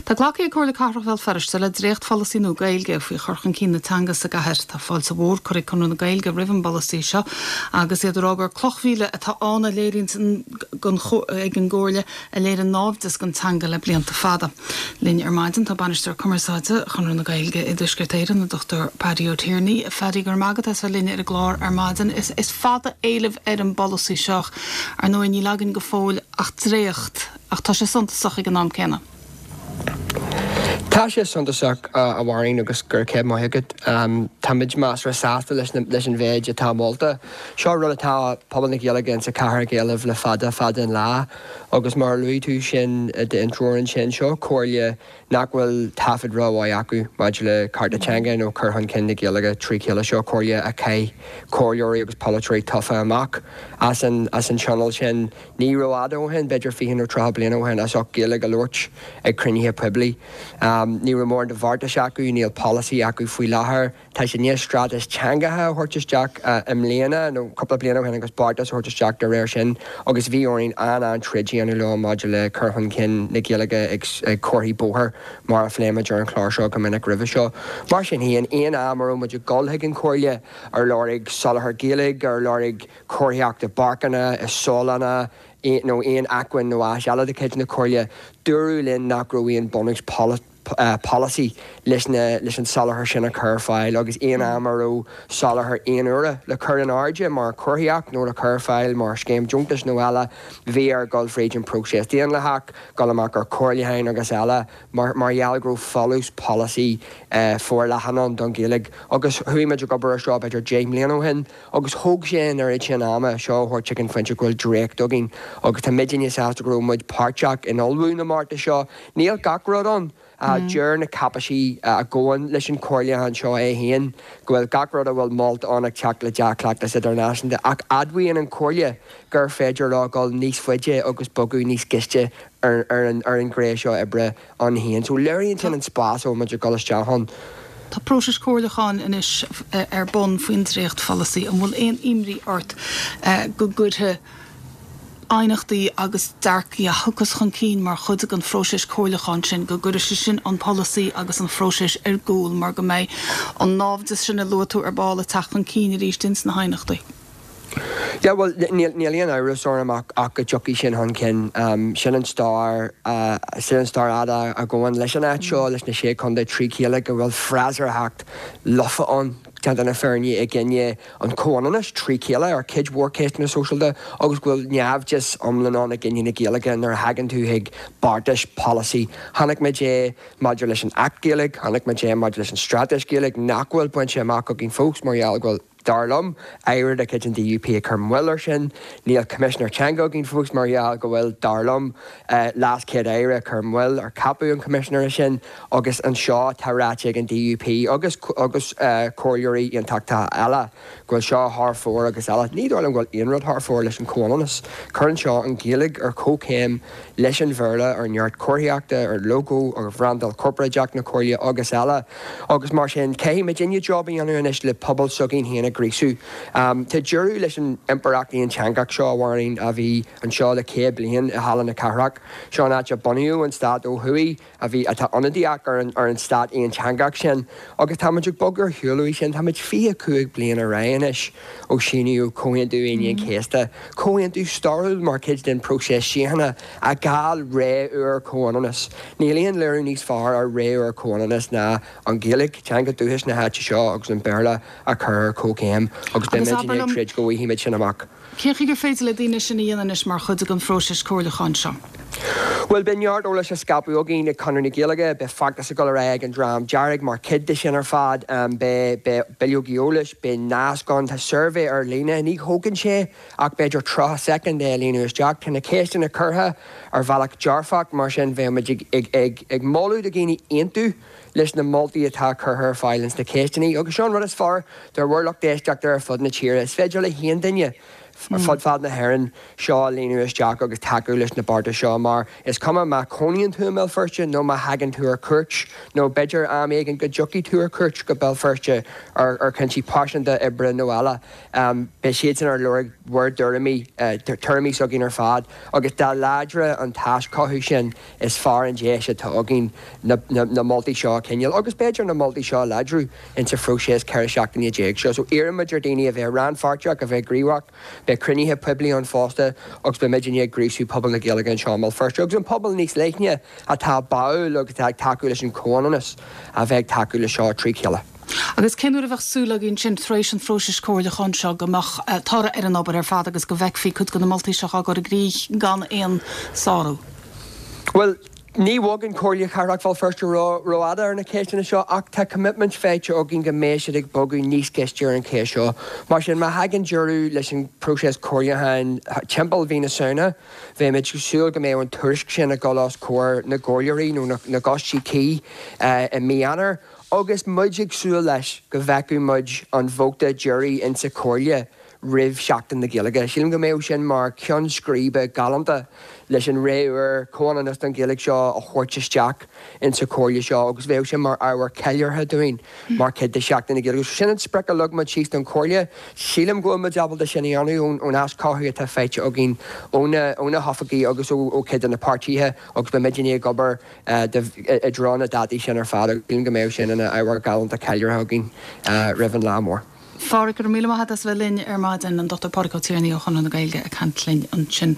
Tá ghlacha cuairla carhfuil ferste le drécht falasíú gailge faoi chorchan cína tangas a gahir tá fáil sa bhór chuir chunú na gailge rihan ballasí seo agus iadirágur clochhíle atá anna léirn ag an ggóirle a léir an nábdas gon tanga le blianta fada. Linn ar maidin tá banisteir commerceáide chunú na gailge i duscirtéire na Dr. Paddy O'Tierney a fedí gur magad as a linne ar a glár ar maidin is fada éileh ar an ballasí seach ar nó ní legan go fóil ach dréocht ach tá sé suntasach ag an nám cena. Tá sé suntasach a bhharing agus gur céad maithegad táid más ra sásta leis an bhéid a tá molta. Seo rud atá pobl na ggéalagan sa cethir géalah le fada an lá agus mar luí tú sin de intróin sin seo cóirle nachhfuil tafad ráháid acu maidir le cartatanga nó churthan cin na ggéalaga trí chéile seo cóirle a cé cóirí agus polytrí tofa amach as an channel sin ní roiádó hen beidir fihin ó trá blian ó hen as ó géala go lúirt ag crunithe publi. Ní mór de bharta acu níl policy acu faoi láthair tá sé níos stratas teangathe thuirteteach im léana nó coppla bliana hen agus bartas thuirteteach de réir sin agus bhí orin an trídí an le maidir le churthan cin na ggéalaga ag choirí bóthir mar a phléimeid ar an chláir seo go minic ribh seo. Mar sin híon aon amar muidir golthaigh an choirle ar láirigh salathar géalaigh ar láirigh choirtheachta barcanna is sólanna nó aon acuin nó eala de céid na choirle dúrú linn nach raibh bonnex policy leis an salathar sin a chur fáil agus aon amarú salathar aon ura le chur an airde mar choirtheach nó le chur fáil mar scéim dúntas nó eile bhí ar golfréid an próséis daon le hac gal amach ar choirlehain agus eile mar dhealgrú follows policy for lehanan don géalaigh agus thuimiid go bar seo beidir James Leanohin agus thug sin ar sin ama seo thuir chicken finte goil dréach dogin agus tá midine sástagrú muid páteach in olbhú na máta seo níl gacrod an dúr na capasí a ggóin leis an choirleán seo é héan gohfuil gacrod a bhfuil malt annach teach le deachleachtas idirnáisiúnta ach admhaíon an choirle gur féidir lágáil níos fuide agus bogu níos giste ar an gré seo ibre an héan. So léironn sin an spás ó muidir golasteán. Tá próses cóirleáin inis ar bon faoin dréocht falasí an bhfuil éon imrí ort go guthe einachtaí agus darcaí a thugus chun cín mar chud an fróisis cóirleáin sin go ggur sin an policy agus an fróisis ar gúil mar go méid an nábdas sin a luatú ar bála tachan cín a ríos dins na hainachtaí. Yeah, well, níl áras ormach ach go jockey sin hon cin sin an star ada a goin leis an seo leis na sé chun de trí chéile go bhfuil freisar hacht lofa an tan na fearní ag gnne an cóananas trí chéile ar kids workcéist na socialta agus bhfuil neamh just omlanán a gnne na géalagan ar hagan tú ag bartas policy. Hannig me dé maidir leis an act géalaigh, hannig me dé maidir leis an stratas géalaigh nachhfuil buint sé amach agin fós marall ghfuil darlam éir a kitchen DUP a chumhfuir sin níl Commissioner Chango gin fós marall go bhfuil darlam las céad éire a chumhfuil ar capú an Commissioner sin agus an seo táráte an DUP agus choirí an tata eile gohfuil seo thfór agus eile ní dáil an ghfuil aonrad thfór leis an cóananas chuann seo an géalaigh ar cócéim leis an bhirla ar neart choirtheachta ar logo ar bhrandal corporateach na choirle agus eile agus mar sin céimiid inne jobbí anú inis le pobl sugin héana grísú. Tá dúrú leis an imparachtaí an teangach seo bhharing a bhí an seo le cé blion a hallan na carach seo náte buniú an stad ó thuí a bhí atá anadíach ar an stad í an teangach sin agus táidir bogur thuúlaí sin táid fi cuaig blion a réanis ó sinú cóhaonú aon céasta cóhaonú starúil mar kids den prósés síhanana a gáil ré uair cóananas. Nílíonn leir níos far ar ré uair cóananas na an géalaigh teanga dúthas na háte seo agus an bearla a chur cócéim agus de méid tríd go híimiid sin amach. Céch gur féidir le daine sin dhéanais mar chud an fróisis cóirleáin seo. Well, beart ó leis a scapú agén na conirna géalaige be factas a go raig an drám dearrig mar kid de sin ar fad be beiliogeolais be náascán tá survey ar lína ní hógann sé ach beidir 3 second é línaús deach tá na céistin na curtha ar bhealach dearfach mar sin bheith ag móú a géine aonú leis na moltaí atá chuthair fáilins na céistenaí agus sean rud is far dar bhirlach déisteach ar fud na tíre is féidir le híon duine fod fad na heran seo líú Jack agus takeú leis na barda seo mar is cuma má coníonn tú mé firste nó má hagan tú ar cuirt nó beidir am éigen go jockey tú ar cuirt go bell firste ar cin si páisianta ibre nóala be siad in ar luir word duramí termí so gin ar fad agus dá ládra an táis cothú sin is far an déise tá agin na multi seo Kenil agus beidir na multi seo ládrú into froisias ceir seachtaí déag seo so éar maidir daine a bheith ran farteach a bheith gríhaach be cruníthe publi an fásta agus be midine grísú pobl na Gaeilge an seáil first agus an pobl níos leithne a tá bail agus ag takeú leis an cónanas a bheith takeú le seo trí ceile. Agus cenú a bheith súla gin sin éis an froisis cóirla chun seo gomach tára ar an obair ar fad agus go bheic chud go na multi seo go a grí gan éon sáú. Well, ní bhágan cóirla charachfáil first roiada ar na céisina seo ach tá commitment féite ó gin go méisiad ag bogu níos ceistúir an céis seo. Mar sin má hagan dearú leis an próses cóirla hain timppel hí na saona, bheith meid súil go méid an tuairisc sin na golás cóir na ggóileirí nó na gosí cí i míanar, agus muid ag súil leis go bheiceú muid an bhóta jury in sa cóirla rih seachtain na Gaeilge. Sílim go méid sin mar ceann scríbe galanta leis an réúir cónanas an Gaeilge seo a chuirteteach in sa cóirla seo agus bhéh sin mar áhar ceillartha doin mar cid de seachtain na Gaeilge. Sin an sprec a lug ma tíos an cóirla, sílim go ma dabal de sinna anú ón as cáthú a féite a gin óna hafaí agus ó cid an na partíthe agus be midine gobar i drána datí sin ar fád ílim go méid sin ina áhar galanta ceillartha a gin rihan lámór. Fára gur míle hat as bheith linn ar maidin an Dr. Porco tíarnaí ó chun na Gaeilge a cantlinn an sin.